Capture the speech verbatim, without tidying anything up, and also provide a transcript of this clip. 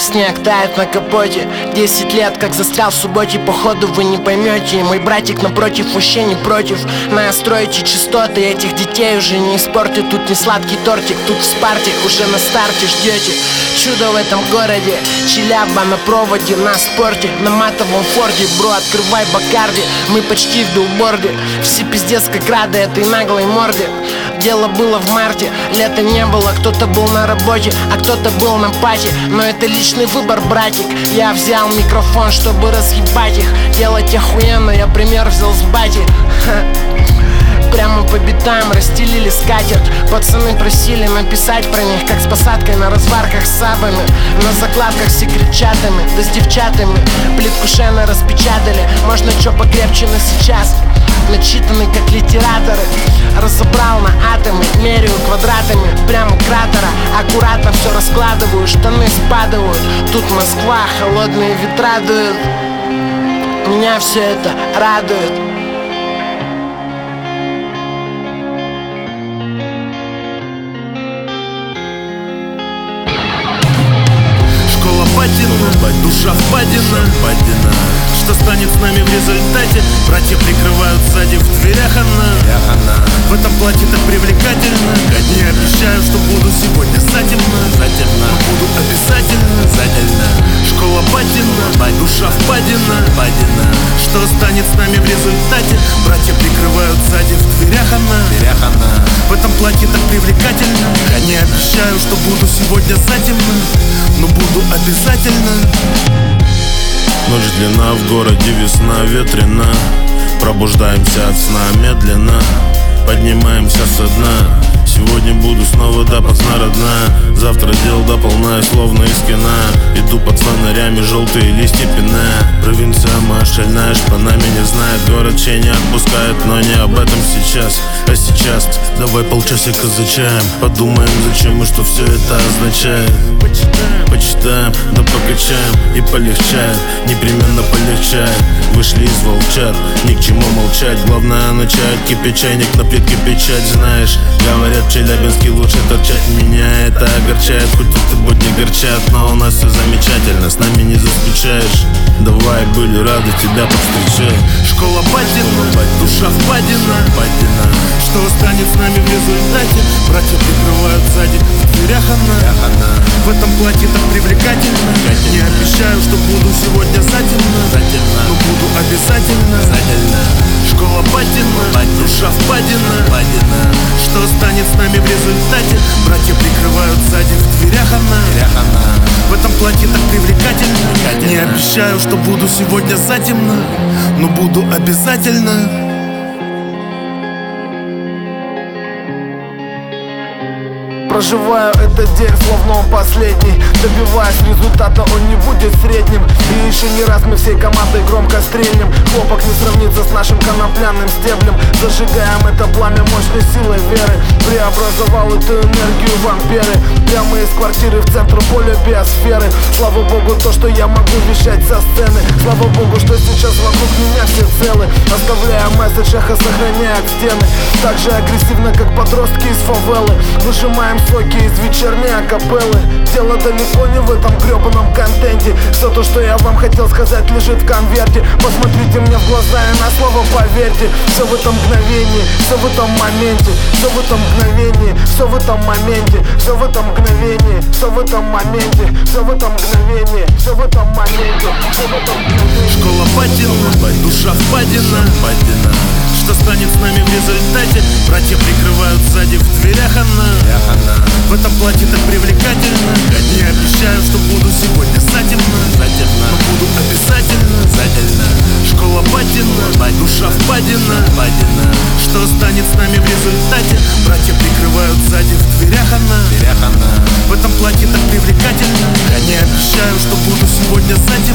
Снег тает на капоте. Десять лет, как застрял в субботе. Походу вы не поймете. И мой братик напротив вообще не против. Настроите частоты, этих детей уже не испортит. Тут не сладкий тортик, тут в Спарте уже на старте ждете чудо в этом городе. Челяба на проводе, на спорте, на матовом форде. Бро, открывай Бакарди, мы почти в билборде. Все пиздец как рады этой наглой морде. Дело было в марте, лета не было. Кто-то был на работе, а кто-то был на пати. Но это личный выбор, братик. Я взял микрофон, чтобы разъебать их. Делать охуенно, я пример взял с бати. Прямо по битам расстелили скатерть. Пацаны просили написать про них, как с посадкой на разварках с сабами, на закладках с секретчатами, да с девчатами. Плитку Шена распечатали, можно чё покрепче на сейчас. Начитанный как литераторы, разобрал на атомы, меряю квадратами. Прямо у кратера, аккуратно все раскладываю. Штаны спадают, тут Москва, холодные ветра дуют. Меня все это радует. Падина, душа впадина, падина. Что станет с нами в результате? Братья прикрывают сзади, в дверях она, она. В этом платье так привлекательно. Не обещаю, что буду сегодня затемно, затемно. Но буду обязательно, обязательно. Школа падина, душа впадина, падина. Что станет с нами в результате? Братья прикрывают сзади, в дверях она, дверях она. В этом платье так привлекательно. Не обещаю, что буду сегодня затемно, но буду обязательно. Ночь длина, в городе весна ветрена. Пробуждаемся от сна медленно, поднимаемся со дна. Сегодня буду снова до поздна, родная. Завтра дел до полная, словно из кино. Иду под фонарями, желтые листья пина. Провинция моя шальная, шпанами не знает. Город чей не отпускает, но не об этом сейчас. А сейчас давай полчасика за чаем. Подумаем, зачем и что все это означает. Почитаем, почитаем, да покачаем. И полегчает, непременно полегчает. Вышли из волчат, ни к чему молчать. Главное начать, кипит чайник, на плитке печать. Знаешь, говорят, в Челябинске лучше торчать. Меня это огорчает, хоть тут и будни горчат. Но у нас все замечательно, с нами не заскучаешь. Давай, были рады тебя повстречать. Школа падина, душа впадина, падина. Что станет с нами в результате? Братья прикрывают сзади, в дверях она, она. В этом платье так привлекательно. Не обещаю, что буду сегодня затемно, затемно. Но буду обязательно, обязательно. Школа падина, душа впадина, падина. Что станет с нами в результате? Братья прикрывают сзади, в дверях она, дверях она. В этом платье так привлекательно. Не обещаю, что буду сегодня затемно, но буду обязательно. Проживаю этот день, словно он последний. Добиваясь результата, он не будет средним. И еще не раз мы всей командой громко стрельнем. Хлопок не сравнится с нашим конопляным стеблем. Зажигаем это пламя мощной силой веры. Преобразовал эту энергию в амперы. Прямо из квартиры в центр поля биосферы. Слава богу, то, что я могу вещать со сцены. Слава богу, что сейчас вокруг меня все целы. Оставляя месседж, эхо сохраняет стены. Так же агрессивно, как подростки из фавелы. Выжимаем соки из вечерней акапеллы. Дело далеко не в этом гребаном контенте. Все то, что я вам хотел сказать, лежит в конверте. Посмотрите мне в глаза и на слово поверьте. Все в этом мгновении, все в этом моменте. Все в этом мгновении, все в этом моменте. Все в этом мгновении, все в этом моменте. Все в этом мгновении, все в этом моменте. Все в этом мгновении. Школа падина, душа впадина, падина. Что станет с нами в результате? Братья прикрывают сзади, в дверях она, она. В этом платье так привлекательно. Не обещаю, что буду сегодня затемно, затемно. Но буду обязательно, обязательно. Школа падина, душа впадина, падина. Что станет с нами в результате? Братья прикрывают сзади, в дверях она, дверях она. В этом платье так привлекательно. Не обещаю, что буду сегодня затемно.